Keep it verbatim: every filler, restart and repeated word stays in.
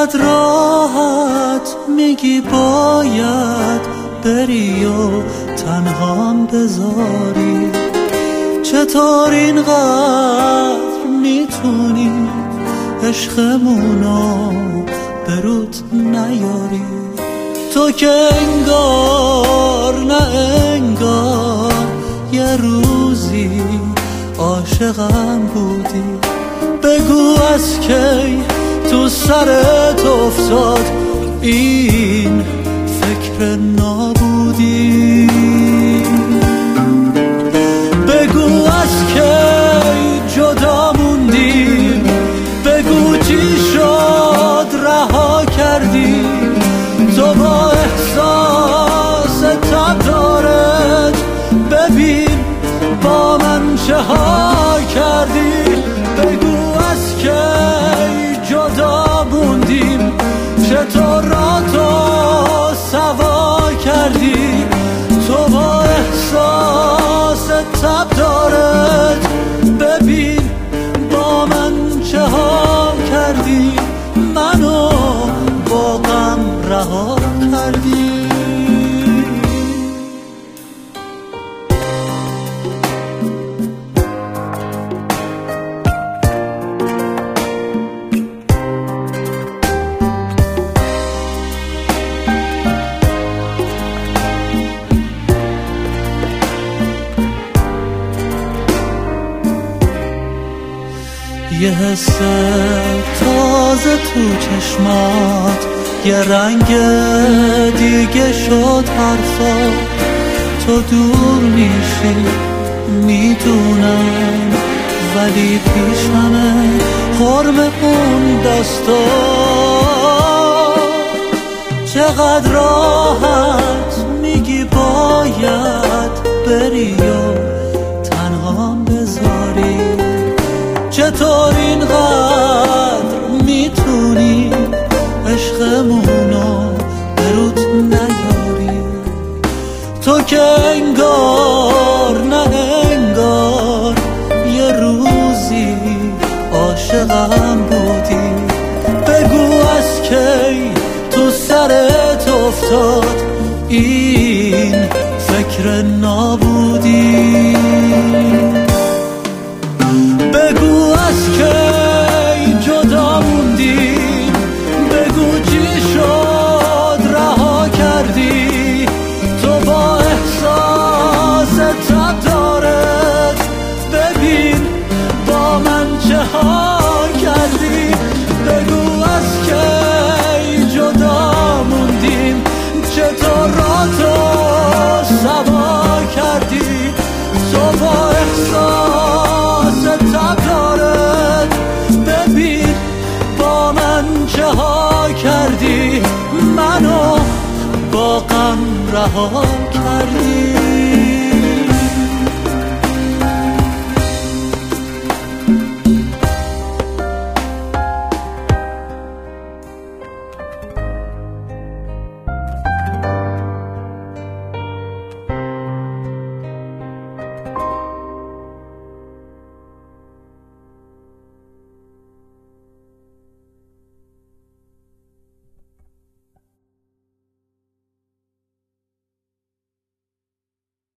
چقدر راحت میگی باید بری و تنهام بذاری، چطور اینقدر میتونی عشقمونو به رود نیاری؟ تو که انگار نه انگار یه روزی عاشقم بودی، بگو از کی تو سرت افتاد این فکر نابودی؟ بگو از کی جدا موندی، بگو چی شد رها کردی؟ تو با احساس تب دارت ببین با من چه ها کردی؟ بگو از کی جدا موندیم، چطور را تو سوا کردی؟ تو با احساس تب دارت ببین با من چه ها کردی؟ منو با غم رها کردی. یه حس تازه تو چشمات، یه رنگ دیگه شد حرفا. تو دور میشی میدونم، ولی پیشمه حرم اون دستا. چقدر راحت میگی باید بری و تنهام بذاری، چطور اینقدر میتونی عشقمونو به رود نیاری؟ تو که انگار نه انگار یه روزی عاشقم بودی، بگو از کی تو سرت افتاد این فکر نابودی؟ بگو از کی جدا موندی، بگو چی شد رها کردی؟ تو با احساس تب دارت ببین با من چه ها کردی؟ بگو از کی جدا موندیم، چطور را تو سوا کردی؟ تو با احساس تب دارت ببین با من چه ها کردی؟ منو با غم رها